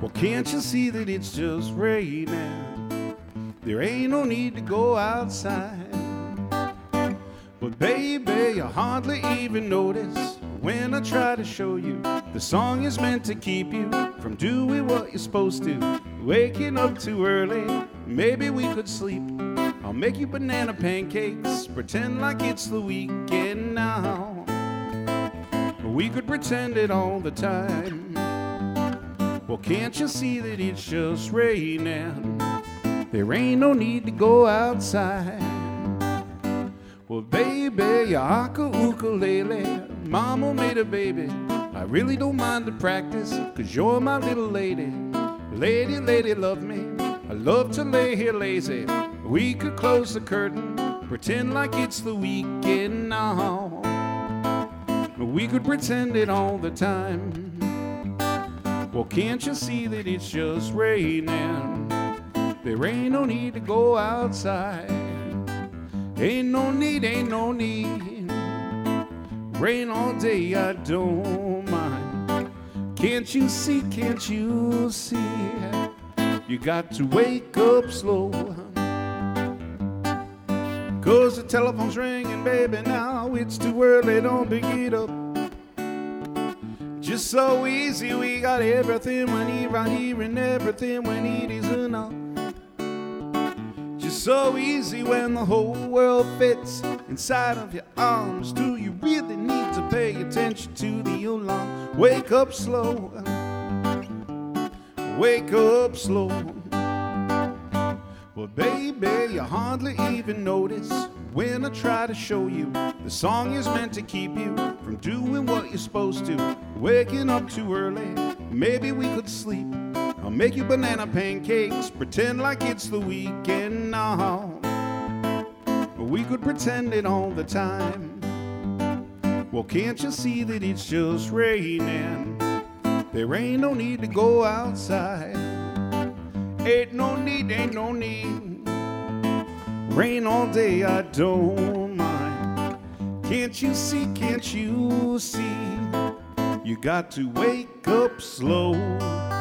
Well, can't you see that it's just raining? There ain't no need to go outside. But baby, you hardly even notice when I try to show you the song is meant to keep you from doing what you're supposed to. Waking up too early, maybe we could sleep. I'll make you banana pancakes, pretend like it's the weekend now. We could pretend it all the time. Well, can't you see that it's just raining? There ain't no need to go outside. Well, baby, your ukulele, mama made a baby. I really don't mind the practice, 'cause you're my little lady. Lady, lady, love me. I love to lay here lazy. We could close the curtain, pretend like it's the weekend now. We could pretend it all the time. Well, can't you see that it's just raining? There ain't no need to go outside. Ain't no need, ain't no need. Rain all day, I don't mind. Can't you see, can't you see? You got to wake up slow. 'Cause the telephone's ringing, baby, now it's too early, don't pick it up. Just so easy, we got everything we need right here, and everything we need is enough. Just so easy when the whole world fits inside of your arms. Do you really need to pay attention to the alarm? Wake up slow. Wake up slow. Well, baby, you hardly even notice when I try to show you the song is meant to keep you from doing what you're supposed to. Waking up too early, maybe we could sleep. I'll make you banana pancakes, pretend like it's the weekend now. We could pretend it all the time. Well, can't you see that it's just raining? There ain't no need to go outside. Ain't no need, ain't no need. Rain all day, I don't mind. Can't you see, can't you see? You got to wake up slow.